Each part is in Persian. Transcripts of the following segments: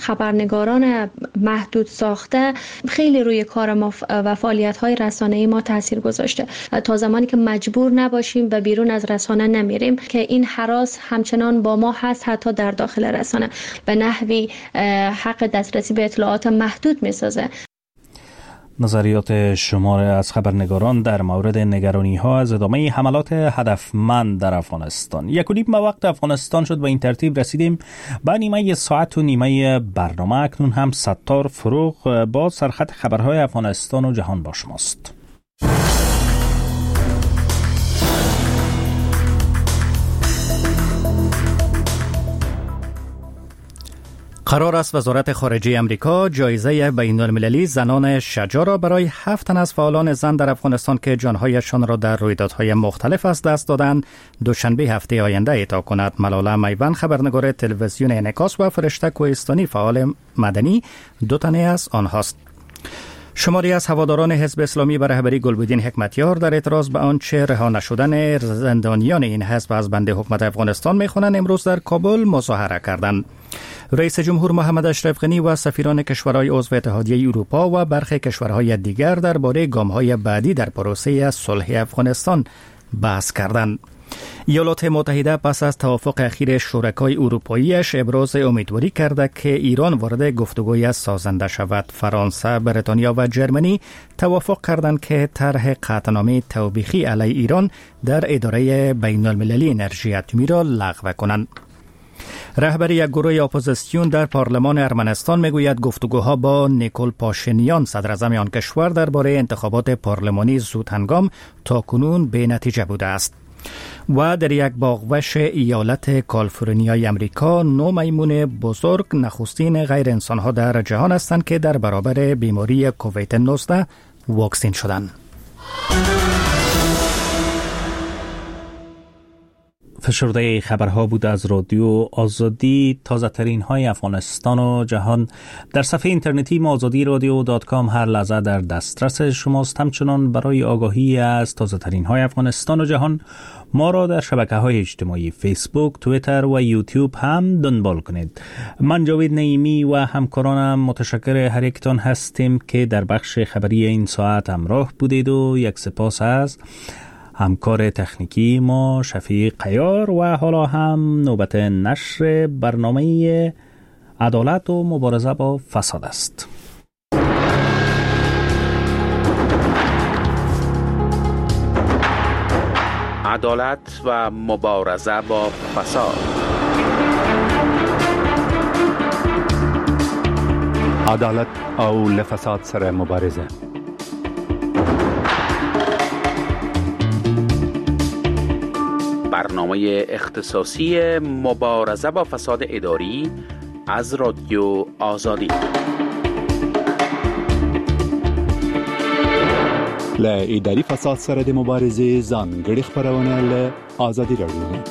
خبرنگاران محدود ساخته خیلی روی کار ما و فعالیت‌های رسانه‌ای ما تاثیر گذاشته. تا زمانی که مجبور نباشیم و بیرون از رسانه نمیریم که این هراس همچنان با ما هست، حتی در داخل رسانه به نحوی حق دسترسی به اطلاعات محدود می‌سازه. نظریات شمار از خبرنگاران در مورد نگرانی‌ها از ادامه حملات هدفمند در افغانستان. 1.5 وقت افغانستان شد و این ترتیب رسیدیم به نیمه ساعت و نیمه برنامه. اکنون هم ستار فروغ با سرخط خبرهای افغانستان و جهان با شماست. قرار است وزارت خارجه امریکا جایزه بین‌المللی زنان شجاع را برای 7 تن از فعالان زن در افغانستان که جانهایشان را در رویدادهای مختلف از دست دادند دوشنبه هفته آینده اعطا کند. ملاله میوند خبرنگار تلویزیون انعکاس و فرشته کوهستانی فعال مدنی 2 تن از آنهاست. شماری از هواداران حزب اسلامی به رهبری گلبدین حکمتیار در اعتراض به آنچه رها نشدن زندانیان این حزب از بند حکومت افغانستان می‌خوانند امروز در کابل مظاهره کردند. رئیس جمهور محمد اشرف غنی و سفیران کشورهای عضو اتحادیه اروپا و برخی کشورهای دیگر درباره گام‌های بعدی در پروسه صلح افغانستان بحث کردند. ایالات متحده پس از توافق اخیر شرکای اروپاییش ابراز امیدواری کرده که ایران وارد گفتگوی سازنده شود. فرانسه، بریتانیا و جرمنی توافق کردند که طرح قطعنامه توبیخی علیه ایران در اداره بین‌المللی انرژی اتمی را لغو کنند. رهبر یک گروه اپوزیسیون در پارلمان ارمنستان میگوید گفتگوها با نیکول پاشینیان صدر اعظم آن کشور درباره انتخابات پارلمانی زود هنگام تاکنون بی نتیجه بوده است. و در یک باغوش ایالت کالیفرنیای امریکا 9 میمون بزرگ نخستین غیر انسان‌ها در جهان هستند که در برابر بیماری کووید 19 واکسین شدند. فشرده خبرها بود از رادیو آزادی. تازه ترین های افغانستان و جهان در صفحه اینترنتی azadiradio.com هر لحظه در دسترس شماست. همچنان برای آگاهی از تازه ترین های افغانستان و جهان ما را در شبکه های اجتماعی فیسبوک، توییتر و یوتیوب هم دنبال کنید. من جاوید نعیمی و همکارانم متشکر هر یکتان هستیم که در بخش خبری این ساعت همراه بودید و یک سپاس از همکار تکنیکی ما شفیق قیار و حالا هم نوبت نشر برنامه عدالت و مبارزه با فساد است. عدالت و مبارزه با فساد. عدالت او لفساد سره مبارزه. برنامه اختصاصی مبارزه با فساد اداری از رادیو آزادی. ل اداری فساد سره د مبارزه ځانګړي خبرونه ل آزادی رادیو.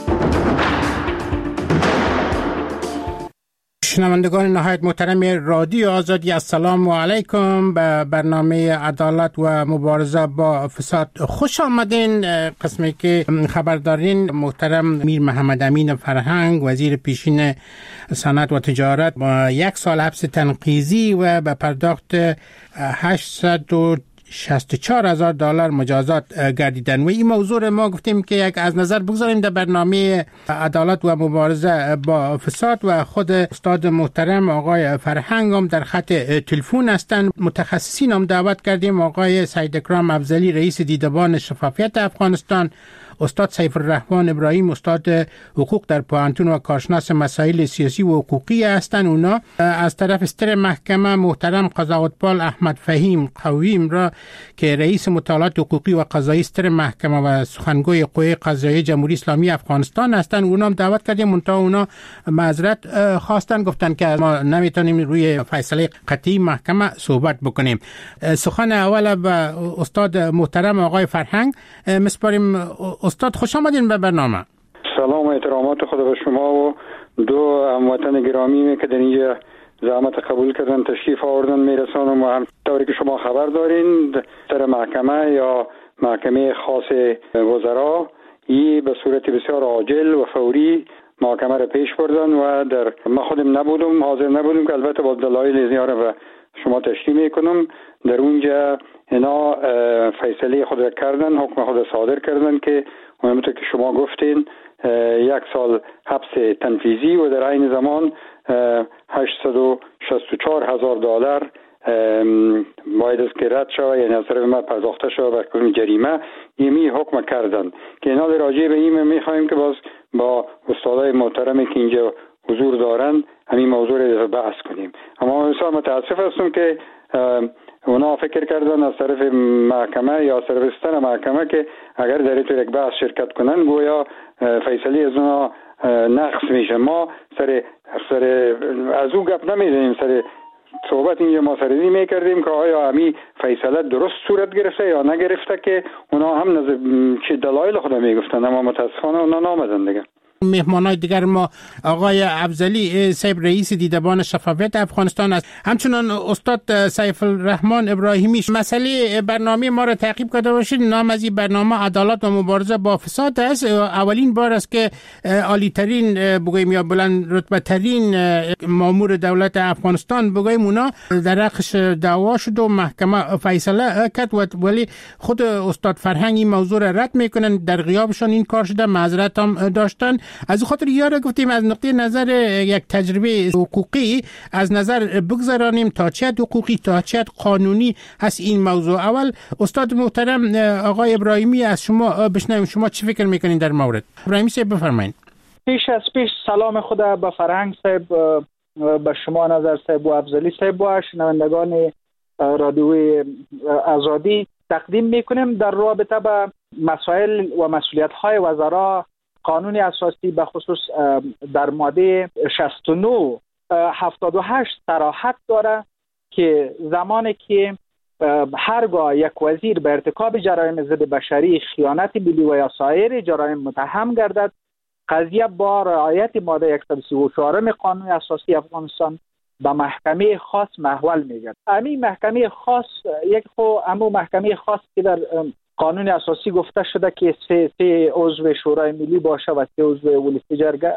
شنوندگان نهایت محترم رادیو آزادی، السلام علیکم. به برنامه عدالت و مبارزه با فساد خوش آمدین. قسمی که خبر دارین محترم میر محمد امین فرهنگ وزیر پیشین صنعت و تجارت با 1 سال حبس تنقیضی و به پرداخت $864,000 مجازات گردیدن. و این موضوع ما گفتیم که یک از نظر بگذاریم در برنامه عدالت و مبارزه با فساد و خود استاد محترم آقای فرهنگ هم در خط تلفن هستند. متخصصین هم دعوت کردیم، آقای سید اکرام افضلی رئیس دیدبان شفافیت افغانستان، استاد سیف الرحمن ابراهیم استاد حقوق در پوهنتون و کارشناس مسائل سیاسی و حقوقی هستند. اونا از طرف ستر محکمه محترم قضاوتبال احمد فهیم قویم را که رئیس مطالعات حقوقی و قضایی ستر محکمه و سخنگوی قوه قضاییه جمهوری اسلامی افغانستان هستند. اونا هم دعوت کردیم، منتها اونا معذرت خواستن، گفتن که ما نمیتونیم روی فیصله قطعی محکمه صحبت بکنیم. سخن اول به استاد محترم آقای فرهنگ مسپاریم. استاد خوش آمدین به برنامه. سلام و احترامات خدا به شما و دو هموطن گرامی که در اینجا زحمت قبول کردن تشریف آوردن میرسانم و همطوری که شما خبر دارین در محکمه یا محکمه خاص وزرا ای به صورت بسیار عاجل و فوری محاکمه را پیش بردن و در ما خودم نبودم، حاضر نبودم که البته با دلایل زیاد به شما تشریح میکنم. در اونجا اینا فیصله خود را کردن، حکم خود را صادر کردن که همونطور که شما گفتین 1 سال حبس تنفیذی و در عین زمان $864,000 باید است که رد شود، یعنی از طرف ما پرداخته شود بر کل جریمه. یمی حکم کردن که اینا راجع به این میخوایم که باز با استادای محترمی که اینجا حضور دارن همین موضوع رو بحث کنیم. اما بسیار متاسف هستم که اونا فکر کردن از طرف محکمه یا سرویستر محکمه که اگر در این یک بحث شرکت کنن گویا فیصله از اونا نقص میشه. ما سر از او گپ نمیزنیم، سر صحبت اینجا ما سرزی میکردیم که آیا همی فیصله درست صورت گرفته یا نگرفته، که اونا هم چه دلایل خود میگفتن، اما متاسفانه اونا نامدن دیگه. مهمانای دیگر ما آقای افضلی صاحب رئیس دیدبان شفافیت افغانستان است، همچنان استاد سیف الرحمن ابراهیمی. مسئله برنامه ما را تعقیب کرده باشید. نام از این برنامه عدالت و مبارزه با فساد است. اولین بار است که عالی ترین بگویم یا بلند رتبه ترین مامور دولت افغانستان بگویم اونا در حقش دعوا شد و محکمه فیصله کرد، ولی خود استاد فرهنگ این موضوع را رد میکنن. در غیابشان این کار شده، معذرت هم داشتن. از خاطر یاره گفتیم از نقطه نظر یک تجربه حقوقی از نظر بگذارانیم تا چه حقوقی تا چه قانونی هست این موضوع. اول استاد محترم آقای ابراهیمی از شما بشنویم، شما چی فکر میکنین در مورد؟ ابراهیمی صاحب بفرمایید. پیش سلام خدا به فرهنگ صاحب، به شما نظر صاحب و افضلی صاحب و شنوندگان رادیوی آزادی تقدیم میکنیم در رابطه با مسائل و مسئولیت‌های وزرا. قانون اساسی به خصوص در ماده 69 78 صراحت داره که زمانی که هرگاه یک وزیر به ارتکاب جرایم ضد بشری، خیانت ملی و یا سایر جرایم متهم گردد، قضیه با رعایت ماده 134 قانون اساسی افغانستان به محکمه خاص محول میگرد. همین محکمه خاص محکمه خاص که در قانون اساسی گفته شده که سه عضو شورای ملی باشه و سه عضو ولسی جرگه،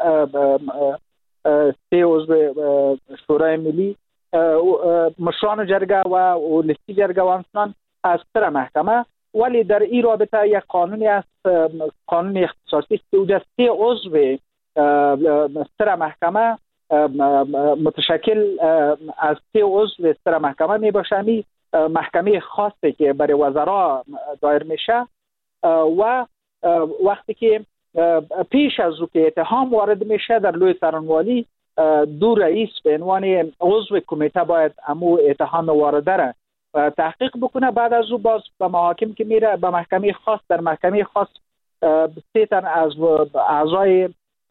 سه عضو شورای ملی، مشران جرگه و ولسی جرگه و همچنان از سر محکمه. ولی در این رابطه یک قانونی است، قانون اختصاصی که اوجه سه عضو سر محکمه متشکل از سه عضو سر محکمه می باشه. محکمه خاصی که برای وزرا دایر میشه و وقتی که پیش از او که اتهام وارد میشه در لوی سرانوالی، دو رئیس به عنوان عضو کمیته باید امو اتهام وارده را تحقیق بکنه. بعد از او باز به محاکم که میره به محکمه خاص، در محکمه خاص 3 تن از اعضای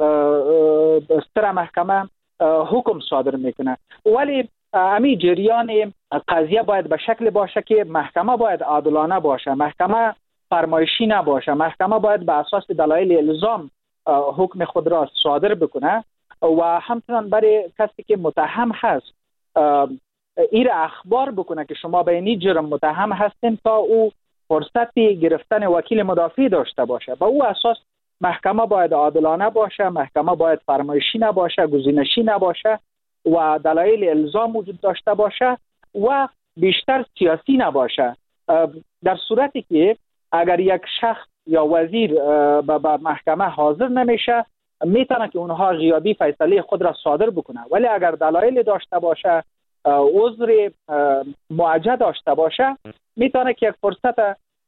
سر محکمه حکم صادر میکنه. ولی امی جریان قضیه باید به شکل باشه که محکمه باید عادلانه باشه، محکمه فرمایشی نباشه، محکمه باید به اساس دلایل الزام حکم خود را صادر بکنه و همچنان برای کسی که متهم هست این اخبار بکنه که شما به این جرم متهم هستین تا او فرصت گرفتن وکیل مدافع داشته باشه. به او اساس محکمه باید عادلانه باشه، محکمه باید فرمایشی نباشه، گزینشی نباشه و دلایل الزام وجود داشته باشه و بیشتر سیاسی نباشه. در صورتی که اگر یک شخص یا وزیر به محکمه حاضر نمیشه، میتونه که اونها غیابی فیصله خود را صادر بکنه. ولی اگر دلایل داشته باشه، عذر معجه داشته باشه، میتونه که یک فرصت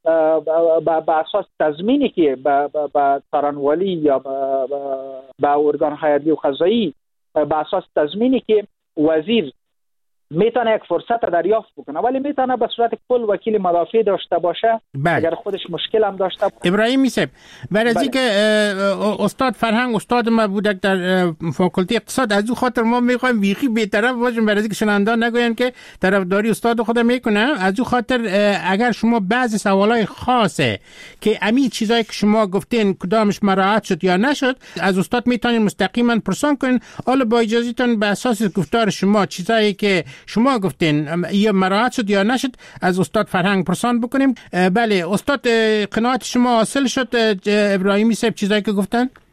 به اساس تضمینی که به سرانوالی یا به ارگان‌های عدلی و قضایی، به اساس تضمینی که وزیر میتونه یک فرصت دریافت بکنه، ولی میتونه به صورت کل وکیل مدافع داشته باشه اگر خودش مشکل هم داشته باشه. ابراهیمی صاحب، برای از اینکه استاد فرهنگ استاد ما بودک در فاکولته اقتصاد، از او خاطر ما میخوایم ویقی بی‌طرف باشیم برای اینکه شنوندگان نگوین که طرفداری استاد خود میکنه. از او خاطر اگر شما بعضی سوالای خاصه که امی چیزایی که شما گفتین کدامش مراعات شد یا نشد، از استاد میتونین مستقیما پرسان کنین. حالا با اجازهتون به اساس گفتار شما چیزایی که شما گفتین یا مراعات شد یا نشد از استاد فرهنگ پرسان بکنیم. بله استاد، قناعت شما حاصل شد ابراهیمی صاحب چیزایی که گفتن؟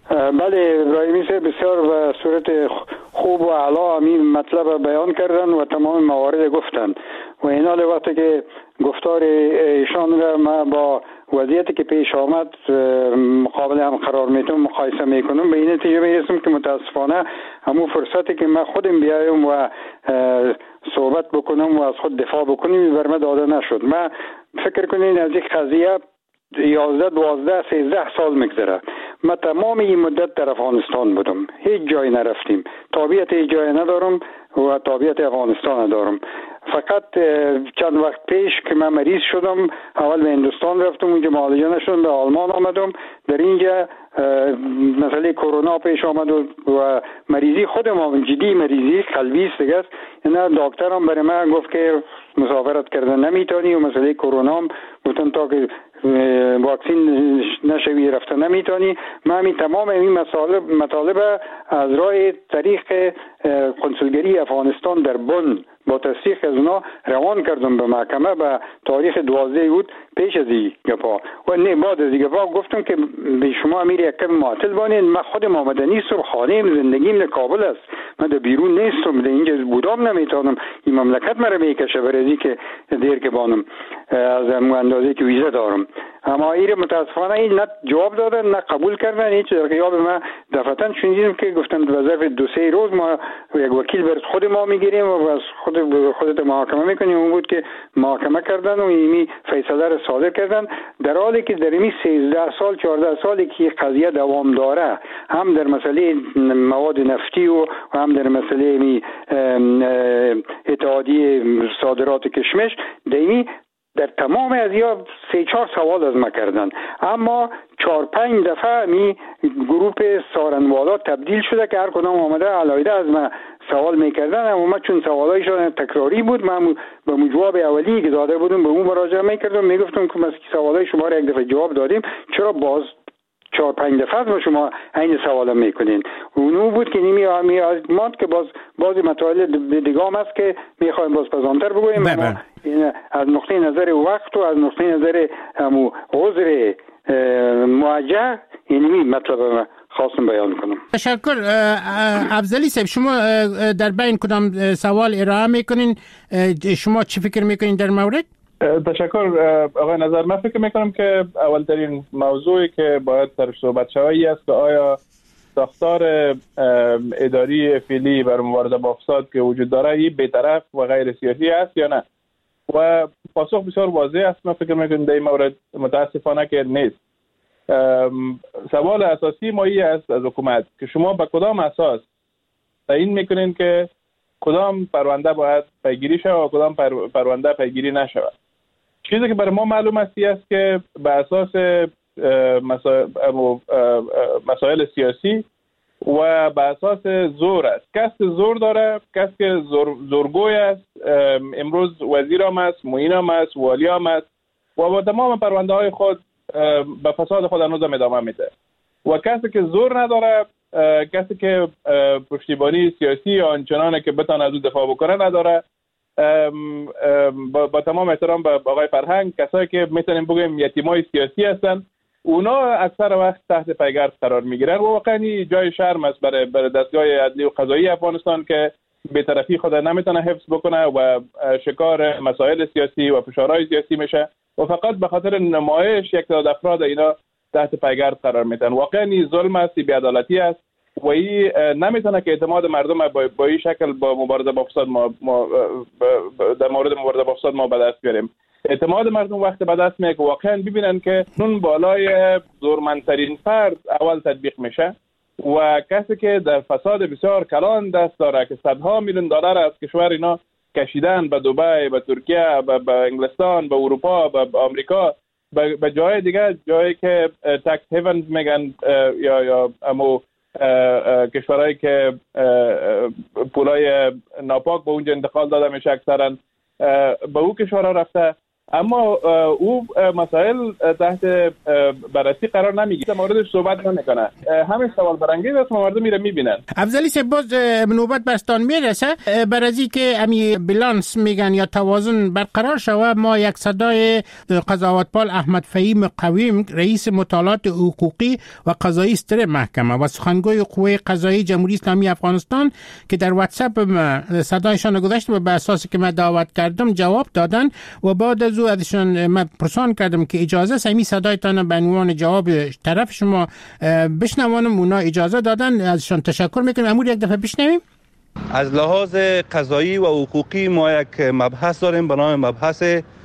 بله ابراهیمی صاحب بسیار به صورت خوب و اعلا همین مطلب بیان کردن و تمام موارد گفتن و این حال وقتی که گفتار ایشان را ما با وضعیتی که پیش آمد مقابل هم قرار میتونم مقایسه میکنم به این نتیجه میرسم که متاسفانه همون فرصتی که من خودم بیایم و صحبت بکنم و از خود دفاع بکنم بر من داده نشد. من فکر کنین از یک قضیه 11 12 13 سال میگذره. من تمام این مدت در افغانستان بودم، هیچ جایی نرفتیم، تابعیت هیچ جایی ندارم و تابعیت افغانستان ندارم. فقط چند وقت پیش که من مریض شدم اول به هندوستان رفتم، اونجا معالجه نشدم، به آلمان آمدم. در اینجا مسئله کرونا پیش آمد و مریضی خودم جدی مریضی قلبی است دیگه. اینا دکترم برای من گفت که مسافرت کردن نمیتونی و مسئله کرونا هم گفتن تا که واکسین نشوی رفته نمیتونی. من همین تمام این مطالب از راه طریق کنسولگری افغانستان در بن با تصدیق از اونا روان کردم به محکمه. به تاریخ 12 بود پیش از این گپا و نه بعد از این گپا گفتم که به شما امیر یک کم معطل بانید. من خودم آمده نیستم، خانه‌ام زندگیم در کابل است، من در بیرون نیستم، در اینجا بودم نمیتونم این مملکت مرا میکشه برای که دیر که بانم از اندازه که ویزا دارم. اما این متاسفانه این نه جواب دادن نه قبول کردن. هیچ در غیاب من دفعتاً شنیدیم که گفتن به ظرف 2-3 روز ما یک وکیل بر خود ما میگیریم و از خودت محاکمه میکنیم. اون بود که محاکمه کردن و اینی فیصله را صادر کردن، در حالی که در این 13 سال 14 سالی که قضیه دوام داره، هم در مسئله مواد نفتی و هم در مسئله اتحادیه صادرات کشمش در تمام از یا 3-4 سوال از ما کردن. اما 4-5 دفعه می گروپ سارنوالا تبدیل شده که هر کدام آمده علایده از ما سوال میکردن. اما من چون سوالایشان تکراری بود، من به جواب اولی که داده بودم به اون مراجعه میکردم، میگفتم که مثلا سوالای شما را یک دفعه جواب دادیم، چرا باز 4-5 دفعه ما شما این سوالا میکنین؟ اونو بود که نیمی آزماد که باز مسائل دیگه هم هست که میخوایم باز پزانتر بگویم. اما از نقطه نظر وقت و از نقطه نظر عذر موجه اینمی مطلب خواستم بیان کنم. تشکر. افضلی صاحب، شما در بین کدام سوال ارائه میکنین؟ شما چی فکر میکنین در مورد؟ تشکر آقای نظر. من فکر میکنم که اولترین موضوعی که باید سرش صحبت شوی است که آیا ساختار اداری فعلی بر مبارزه با فساد که وجود داره این بی‌طرف و غیر سیاسی است یا نه؟ و پاسخ بسیار واضح است. من فکر میکنم در این مورد متاسفانه که نیست. سوال اساسی ما این است از حکومت که شما به کدام اساس تعیین میکنین که کدام پرونده باید پیگیری شود و کدام پرونده پیگیری نشود؟ چیزی که برای ما معلوم است که به اساس مسائل سیاسی و به اساس زور است. کس زور داره، کس که زورگوی است، امروز وزیر هم است، معین هم است، والی هم است و با تمام پرونده های خود به فساد خود هنوز ادامه میده. و کسی که زور نداره، کسی که پشتیبانی سیاسی آنچنانه که بتونه از او دفاع بکنه نداره. با تمام احترام به آقای فرهنگ، کسایی که میتونیم بگیم یتیمای سیاسی هستن، اونا اکثر وقت تحت پیگرد قرار میگیرن و واقعا جای شرم است برای دستگاه عدلی و قضایی افغانستان که بی‌طرفی خود نمیتونه حفظ بکنه و شکار مسائل سیاسی و فشارهای سیاسی میشه و فقط به خاطر نمایش یک تعداد افراد اینا تحت پیگرد قرار میتن. واقعا این ظلم است، بی‌عدالتی است و این نمیتونه که اعتماد مردم با این شکل با مبارزه با فساد در مورد مبارزه با فساد ما به دست بیاریم. اعتماد مردم وقت به دست میاد که واقعا ببینن که اون بالای زورمندترین فرد اول تطبیق میشه و کسی که در فساد بسیار کلان دست داره که صدها میلیون دلار از کشور اینا کشیدن به دبی، به ترکیه، به انگلستان، به اروپا، به آمریکا، به جای دیگه، جایی که تکس هیونز میگن یا امو کشورهایی که پولای ناپاک به اونجا انتقال داده میشه اکثرا، به اون کشورها رفته اما او مسائل تحت بررسی قرار نمیگیره، موردش صحبت نمیکنه. همین سوال برانگیز است، مردم میره میبینن. افضلی صاحب باز نوبت برستان میرسه بر از اینکه امی بالانس میگن یا توازن برقرار شود، ما یک صدای قضاوتبال احمد فهیم قویم رئیس مطالعات حقوقی و قضایی ستر محکمه و سخنگوی قوه قضایی جمهوری اسلامی افغانستان که در واتساپ صدایشان گذاشت و به اساس که من دعوت کردم جواب دادن و بعد از او ازشان من پرسان کردم که اجازه است امی صدایتان به عنوان جواب طرف شما بشنوانم. اونا اجازه دادن، ازشان تشکر میکنم. امور یک دفعه بشنویم. از لحاظ قضایی و حقوقی ما یک مبحث داریم به نام مبحث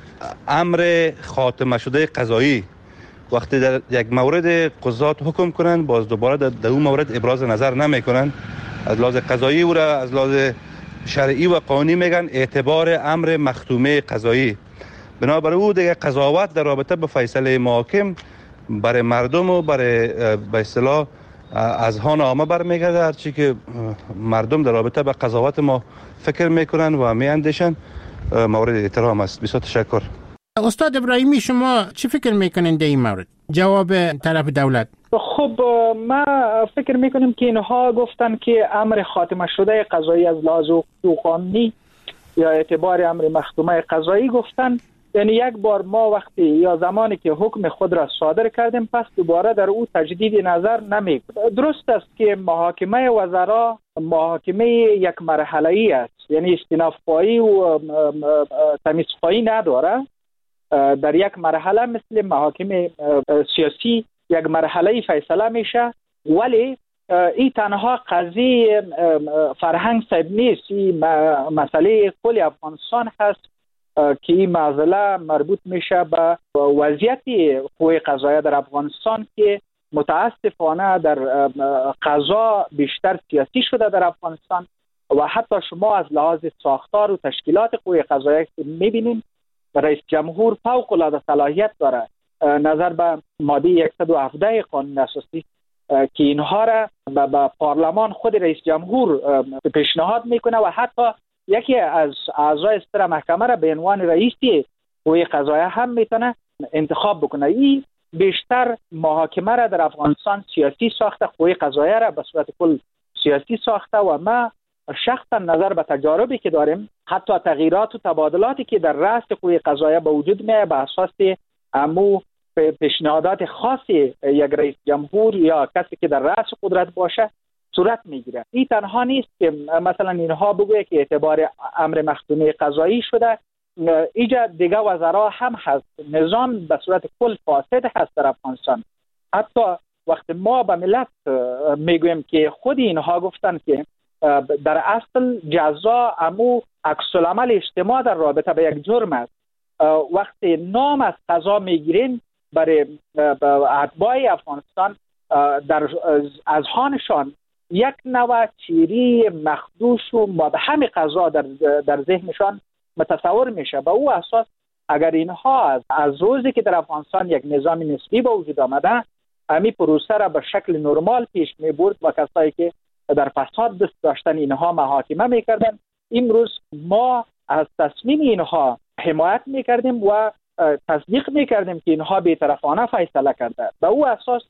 امر خاتمه شده قضایی. وقتی در یک مورد قضات حکم کنند باز دوباره در اون مورد ابراز نظر نمی کنند، از لحاظ قضایی او را از لحاظ شرعی و قانونی میگن اعتبار امر مختومه قضایی. بنابراین او دیگه قضاوت در رابطه به فیصله محاکم برای مردم و برای به اصطلاح اذهان عامه برمیگرده. هرچی که مردم در رابطه به قضاوت ما فکر میکنن و میاندیشن مورد احترام است. بسیار تشکر. استاد ابراهیمی شما چی فکر میکنین در این مورد؟ جواب طرف دولت. خب ما فکر میکنیم که اینها گفتن که امر خاتمه شده قضایی از لحاظ قانونی یا اعتبار امر مختومه قضایی گفتن، یعنی یک بار ما وقتی یا زمانی که حکم خود را صادر کردیم پس دوباره در او تجدید نظر نمیکنیم. درست است که محاکمه وزرا محاکمه یک مرحله‌ای است، یعنی استیناف‌خواهی و تمیزخواهی نداره. در یک مرحله مثل محاکمه سیاسی یک مرحله فیصله میشه، ولی این تنها قضیه فرهنگ صاحب نیست، این مسئله کل افغانستان هست که این معضله مربوط میشه به وضعیت قوه قضاییه در افغانستان که متاسفانه در قضا بیشتر سیاسی شده در افغانستان و حتی شما از لحاظ ساختار و تشکیلات قوه قضاییه میبینید رئیس جمهور فوق العاده صلاحیت داره نظر به ماده 117 قانون اساسی که اینها را به پارلمان خود رئیس جمهور پیشنهاد میکنه و حتی یکی از اعضای ستر محکمه را به عنوان رئیس قوه قضاییه هم میتونه انتخاب بکنه. این بیشتر محاکمه را در افغانستان سیاسی ساخته، قوه قضاییه را به صورت کل سیاسی ساخته و ما شخصا نظر به تجاربی که داریم، حتی تغییرات و تبادلاتی که در رأس قوه قضاییه به وجود میاد به اساس امو پیشنهادات خاصی یک رئیس جمهور یا کسی که در رأس قدرت باشه صورت میگیره. این تنها نیست که مثلا اینها بگویه که اعتبار امر مختومه قضایی شده، اینجا دیگه وزرا هم هست. نظام به صورت کل فاسد هست در افغانستان. حتی وقت ما به ملت میگویم که خود اینها گفتن که در اصل جزا امو عکس العمل اجتماع در رابطه به یک جرم است. وقتی نام از قضا میگیرین برای اتباع افغانستان در اذهانشان یک نوع چیری مخدوش و مبهم قضا در ذهنشان متصور میشه. به او اساس اگر اینها از روزی که در افغانستان یک نظام نسبی به وجود آمده امی پروسه را به شکل نرمال پیش میبرد و کسایی که در فساد دست داشتن اینها محاکمه میکردن، امروز ما از تصمیم اینها حمایت میکردیم و تصدیق میکردیم که اینها بی‌طرفانه فیصله کرده. به او اساس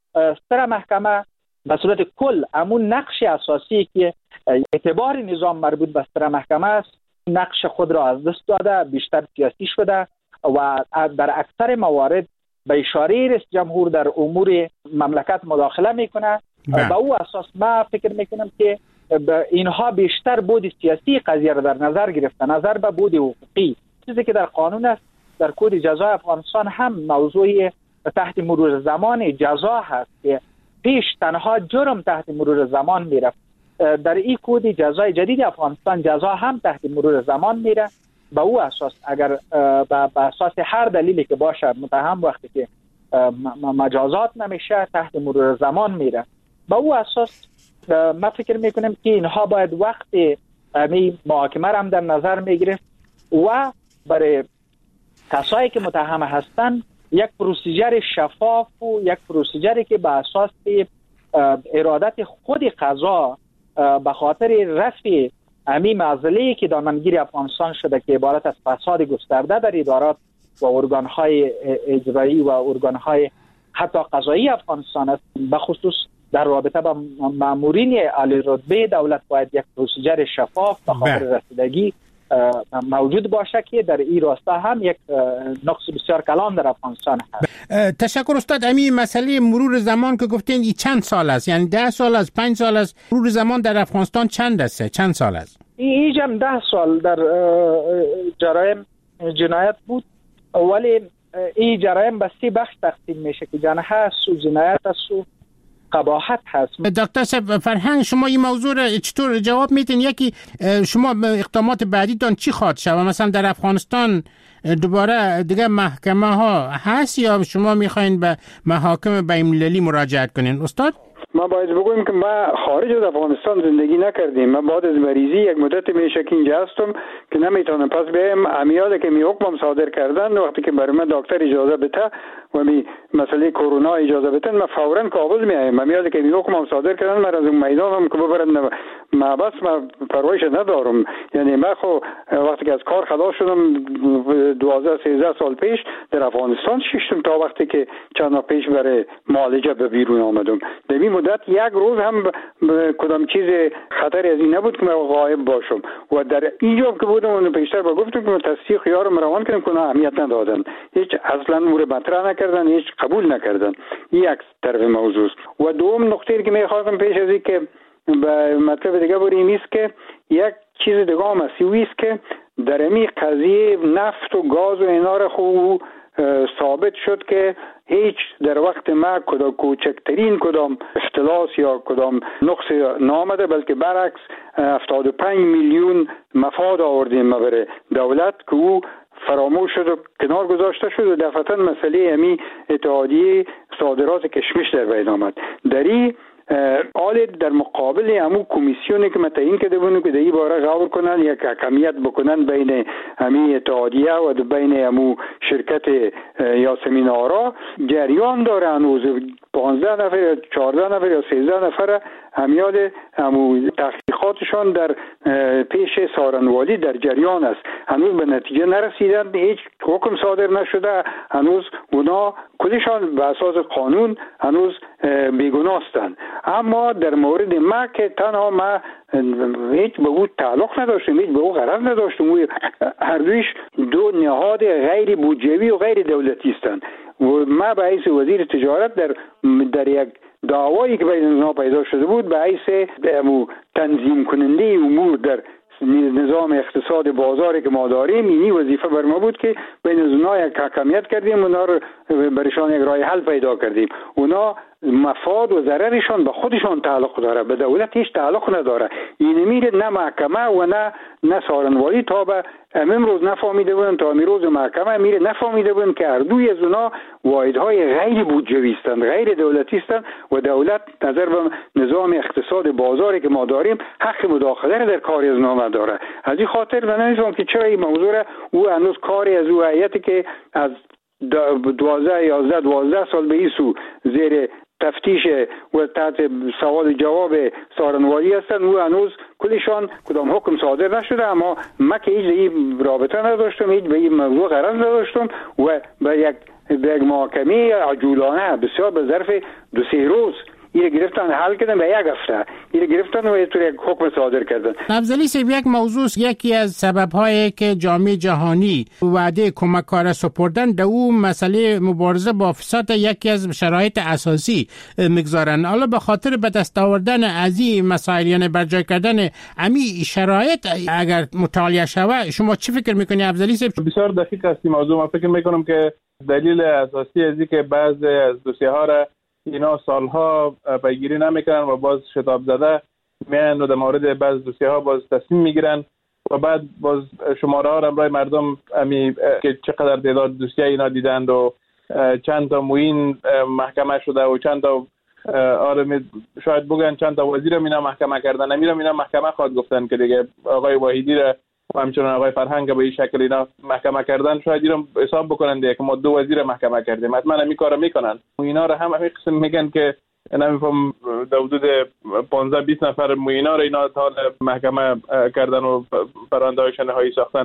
ستر محکمه به صورت کل امون نقش اساسی که اعتبار نظام مربوط به ستر محکمه است نقش خود را از دست داده، بیشتر سیاسی شده و در اکثر موارد به اشاره رئیس جمهور در امور مملکت مداخله میکنه. به او اساس ما فکر میکنم که اینها بیشتر بود سیاسی قضیه را در نظر گرفته، نظر به بود حقوقی. چیزی که در قانون است، در کد جزای افغانستان هم موضوع تحت مرور زمان جزا هست که پیش تنها جرم تحت مرور زمان میره. در این کد جزای جدید افغانستان جزا هم تحت مرور زمان میره. به او اساس اگر به اساس هر دلیلی که باشه متهم وقتی که مجازات نمیشه تحت مرور زمان میره. به او اساس ما فکر میکنیم که اینها باید وقت محاکمه را هم در نظر میگرفت و برای کسایی که متهم هستن یک پروسیجر شفاف و یک پروسیجری که به اساس ارادت خود قضا به خاطر رفع امی معضله‌ای که دامنگیر افغانستان شده که عبارت از فساد گسترده در ادارات و ارگانهای اجرایی و ارگانهای حتی قضایی افغانستان است. به خصوص در رابطه با مامورین عالی رتبه دولت باید یک پروسیجر شفاف و قابل رسیدگی موجود باشه که در این راستا هم یک نقص بسیار کلان در افغانستان هست. تشکر استاد. امی مسئله مرور زمان که گفتین این چند سال است؟ یعنی 10 سال است، 5 سال است؟ مرور زمان در افغانستان چند سال است؟ این جمع 10 سال در جرایم جنایت بود، ولی این جرایم به 3 بخش تقسیم میشه که جنایت هست و جنایت است و قباحت هست. دکتر صاحب فرهنگ، شما این موضوع را چطور جواب میدین؟ یکی شما اقدامات بعدیتان چی خواهد شود؟ مثلا در افغانستان دوباره دیگه محکمه ها هست یا شما میخواین به محاکم بین‌المللی مراجعت کنین استاد؟ ما باید بگویم که ما خارج از افغانستان زندگی نکردیم. من بعد از مریضی یک مدت میشه که اینجا هستم که نمیتونم پس بیایم. امیاله که می حکم صادر کردن وقتی که برای من دکتر اجازه بده و می مسئله کرونا اجازه بده، من فورا کابل میایم. امیاله که می حکم صادر کردن من از اون میدانم که ببرن محبس، من پروایش ندارم. یعنی من خو وقتی که از کار خلاص شدم 12-13 سال پیش در افغانستان شیشتم تا وقتی که چند ماه پیش برای معالجه به بیرون آمدم. در این مدت یک روز هم کدام چیز خطری از این نبود که من غایب باشم و در اینجا که بودم اون پیشتر با گفتم که تصدیق خیارم روان کردم که اهمیت ندادن، هیچ اصلا مورد مطرح نکردن، هیچ قبول نکردن. یک طرف موضوع. و دوم نقطه‌ای که می‌خواستم پیش از این که به مطلب دیگه بریم است که یک چیز دیگه هم است که در این قضیه نفت و گاز و اینا را خوب ثابت شد که هیچ در وقت ما کوچکترین کدام اختلاس یا کدام نقص نامده، بلکه برعکس 75 میلیون مفاد آوردیم ما برای دولت که او فراموش شد و کنار گذاشته شد و دفعتا مسئله امی اتحادیه صادرات کشمش در بین آمد. دری آل در مقابل همو کمیسیونی که متعین کرده بودن که در این باره غور کنن یا حکمیت بکنن بین همی اتحادیه و بین همو شرکت یا سمینارا جریان داره. هنوز 15 نفر یا 14 نفر یا 13 نفر همیاد همو تحقیقاتشان در پیش سارنوالی در جریان است. هنوز به نتیجه نرسیدن، هیچ حکم صادر نشده. هنوز اونا کلشان به اساس قانون هنوز بیگناهستند. اما در مورد ما که تنها ما هیچ به او تعلق نداشتیم، هیچ به او غرض نداشتیم. هر دویش دو نهاد غیر بودجوی و غیر دولتی هستند و ما به حیث وزیر تجارت در یک دعوایی که بین اونها پیدا شده بود به حیث تنظیم کننده امور در نظام اقتصاد بازاری که ما داریم، اینی وظیفه بر ما بود که بین اونها یک حکمیت کردیم، اونا رو برشان یک راه حل پیدا کردیم. اونا مفاد و ضررشان به خودشان تعلق داره، به دولت هیچ تعلق نداره. این میره نه محکمه و نه سارنوالی تا به امروز نفهمیده بودن، تا امروز محکمه میره نفهمیده بودن که هر دوی از اونا واحدهای غیر بودجویی هستند، غیر دولتی هستند و دولت نظر به نظام اقتصاد بازاری که ما داریم حق مداخله در کاری از اونا نداره. از این خاطر من نمی‌فهمم که چرا این موضوع او هنوز کاری از او هیئتی که از 12 سال به این سو زیر تفتیش و تحت سوال جواب سارنوالی هستن و هنوز کلشان کدام حکم صادر نشده. اما من که هیچ این رابطه نداشتم، هیچ به این موضوع غرض نداشتم و به یک محاکمه عجولانه بسیار به ظرف 2-3 روز این گرفتن حل کردن، به یک هفته این گرفتن و یک حکم صادر کردن. افضلی صاحب، یک موضوع یکی از سبب‌هایی که جامعه جهانی وعده کمک کار سپردن در اون مسئله مبارزه با فساد یکی از شرایط اساسی میگذارن. حالا به خاطر به دست آوردن از این مسائل یعنی برجای کردن امی شرایط اگر مطالعه شود، شما چی فکر میکنی افضلی صاحب؟ بسیار دقیق است این موضوع. من فکر میکنم که دلیل اساسی از اینکه بعضی از دوسیه‌ها را اینا سالها پیگیری نمیکنن و باز شتاب زده میان و در مورد بعض دوسیه‌ها باز تصمیم میگیرن و بعد باز شماره ها را برای مردم که چقدر تعداد دوسیه اینا دیدند و چند تا معین محکمه شده و چند تا شاید بگن چند تا وزیر اینا محکمه کردن. اینا محکمه خواهد گفتن که دیگه آقای واحدی را و همچنان آقای فرهنگ به این شکل اینا محکمه کردن، شاید اینا حساب بکنن دیگه که ما 2 وزیر محکمه کردیم، حتما همین کارو میکنن. اینا رو هم همین قسم میگن که نمیفهم در حدود 15-20 نفر موینا رو اینا تا محکمه کردن و پرونده‌هایشان نهایی ساختن.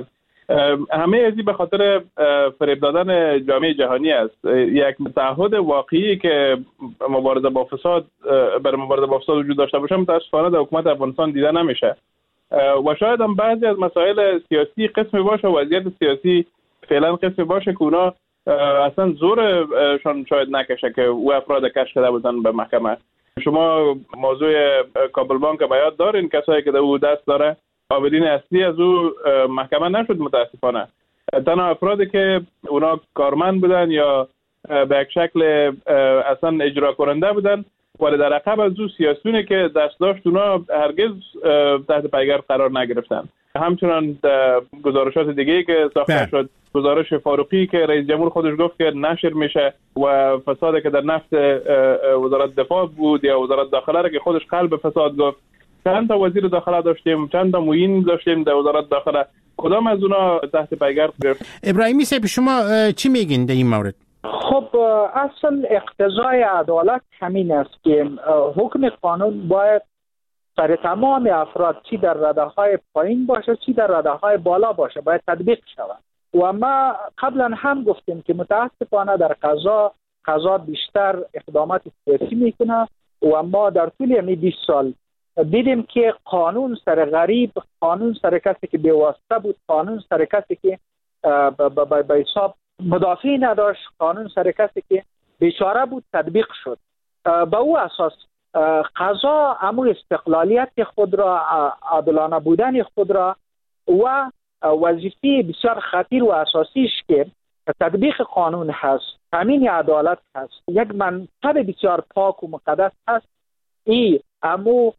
همه ازی به خاطر فریب دادن جامعه جهانی است. یک تعهد واقعی که مبارزه با فساد برای مبارزه با فساد وجود داشته باشه متاسفانه در حکومت افغانستان دیده نمیشه و شاید هم بعضی از مسائل سیاسی قسمی باشه و وضعیت سیاسی فعلا قسمی باشه که اونا اصلا زورشان شاید نکشه که او افراد کش کرده بودن به محکمه. شما موضوع کابل بانک به یاد دارین، کسایی که در او دست داره عاملین اصلی از او محکمه نشد متاسفانه. تنها افرادی که اونا کارمند بودن یا به یک شکل اصلا اجرا کننده بودن ولی در عقب از او سیاسیونی که دست داشت اونا هرگز تحت پیگر قرار نگرفتن. همچنان گزارشات دیگه که ساخته شد، گزارش فاروقی که رئیس جمهور خودش گفت که نشر میشه و فسادی که در نفت وزارت دفاع بود یا وزارت داخله را که خودش قلب فساد گفت. چند تا وزیر داخله داشتیم، چند تا معین داشتیم در وزارت داخله، کدام از اونا تحت پیگر گرفت؟ ابراهیمی صاحب شما چی میگین در این مورد؟ خب اصل اقتضای عدالت همین است که حکم قانون باید سر تمام افراد چی در رده‌های پایین باشه چی در رده‌های بالا باشه باید تطبیق شود. و ما قبلا هم گفتیم که متاسفانه در قضا بیشتر اقدامات سیاسی میکنه و ما در طول 20 سال دیدیم که قانون سر غریب، قانون سر کسی که بی‌واسطه بود، قانون سر کسی که به حساب مدافعی نداشت، قانون سر کسی که بیچاره بود تطبیق شد. به او اساس قضا امو استقلالیت خود را، عادلانه بودن خود را و وظیفه بسیار خطیر و اساسیش که تطبیق قانون هست، تامین عدالت هست، یک منصب بسیار پاک و مقدس هست. این امو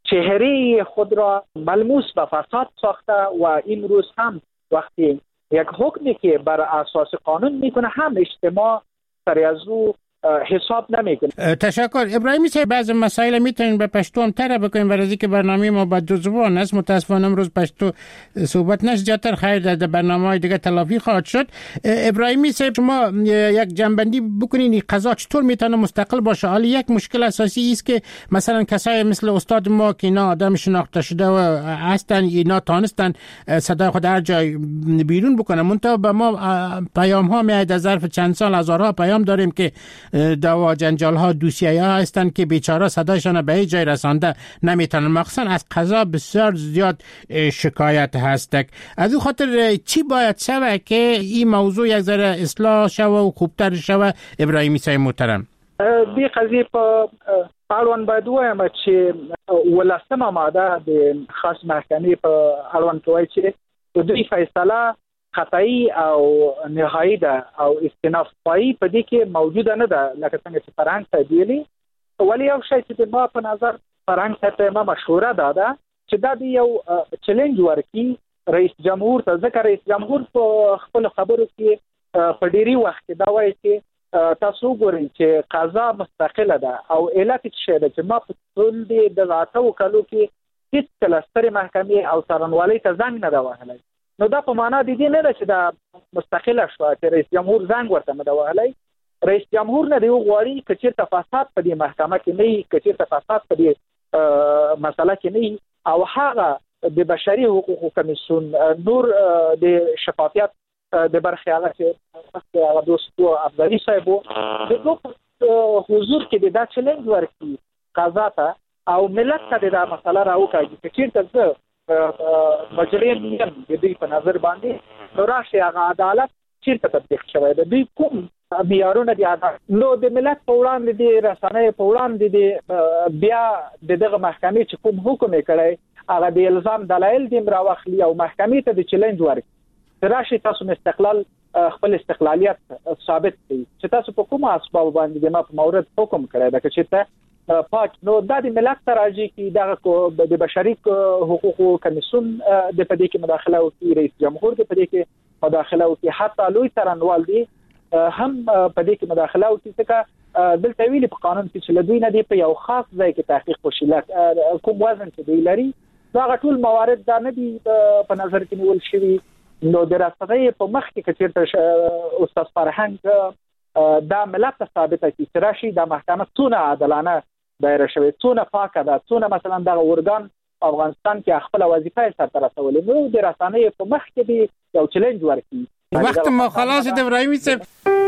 چهره خود را ملموس به فساد ساخته و این روز هم وقتی یک حکمی که بر اساس قانون میکنه هم اجتماع سر از او حساب نمیکنه. تشکر. ابراهیمی صاحب بعض مسائل میتونین به پشتو هم تر بکنیم ورزی که برنامه ما با دو زبان است. متاسفانه امروز پشتو صحبت نشد، جاتر خیر در برنامه‌های دیگه تلافی خواهد شد. ابراهیمی صاحب شما یک جنبندی بکنین قضا چطور میتونه مستقل باشه؟ حالا یک مشکل اساسی است که مثلا کسای مثل استاد ما که اینا آدم شناخته شده و هستن، اینا تانستن صدای خود هر جای بیرون بکنن، منتها به ما پیام ها میاد از ظرف چند سال هزارها پیام داریم که دعوا جنجال ها دوسیه ها هستند که بیچاره صدایشان به هیچ جای رسانده نمیتونن. مخصوصا از قضا بسیار زیاد شکایت هست. از او خاطر چی باید شوه که این موضوع یک ذره اصلاح شوه و خوبتر شوه؟ ابراهیمی صاحب محترم، دی قضیه په اړوند باید وایم چې ولسمه ماده د خاص محکمې په اړوند کوي چې د دوی فیصله خطایی او نهایی ده او استناف پایی په دې کې موجوده نه ده، لکه څنګه چې فرهنګ ته ویلي. ولی یو شی چې ما په نظر فرهنګ ته ما مشوره ده چې دا یو چیلنج ورکړي رئیس جمهور ته، ځکه رئیس جمهور په خپل خبرو کې په ډیری وخت دا وایي چې تاسو ګورئ چې قضا مستقله ده او علت څه ده چې ما په ټول دې د 8 کالو کې هیڅ کله سترې محکمې او څارنوالۍ ته زنګ نه ده وهلی. نو دا په معنا د دې نه ده چې دا مستقله شوه چې رئیس جمهور زنګ ورته نه ده وهلی. رئیس جمهور نه دی غواړي که چېرته فساد په دې محکمه کې نه وي، که چېرته فساد په دې مسله کې نه وي او هغه د بشري حقوقو کمیسیون نور د شفافیت د برخې هغه چې هغه دوستو افضلي صاحب د حضور کې دا چیلنج ورکړي قضا ته او ملت ته دا مسله راوکاږي چې چېرته زه مجرم یم د دوی په نظر باندې نو راشي هغه عدالت چېرته تطبیق شوی ده، دوی کوم معیارونه دي نو د ملت په وړاندې د رسنیو په وړاندې د بیا د دغه محکمې چې کوم حکم یې کړی هغه د الزام دلایل دې راواخلي او محکمې ته د چیلنج ورکړي راشي تاسو استقلال خپل استقلالیت ثابت کړئ چې تاسو په کومه اسباب باندې د ما په مورد حکم کړی ده چې ته پاک نو د ملت ته راځي چې دغه د بشري حقوقو کمیسیون د پدې کې مداخله وکړي، رئیس جمهور د پدې کې مداخله وکړي، حتی لوی څارنوال دي هم پدې کې مداخله وکړي ځکه دلته ویلي په قانون کې چې لدوی نه دی په یو خاص ځای کې تحقیق وشي کوم وزن چې دوی لري دا ټول موارد دا نه دي په نظر کې نیول شوي. نو د رسنۍ په مخ کې چې استاد فرهنګ دا ملت ته ثابته کړي چې راشي د محکمه څونه عادلانه دایره شوی، څونه پاکه ده، څونه مثلا دغه ارګان افغانستان کې خپل وظیفه سره رسولې نو د رسنۍ په مخ کې دی یو چیلنج ورکړي. وخت ما خلاص د ابراهیمي صاحب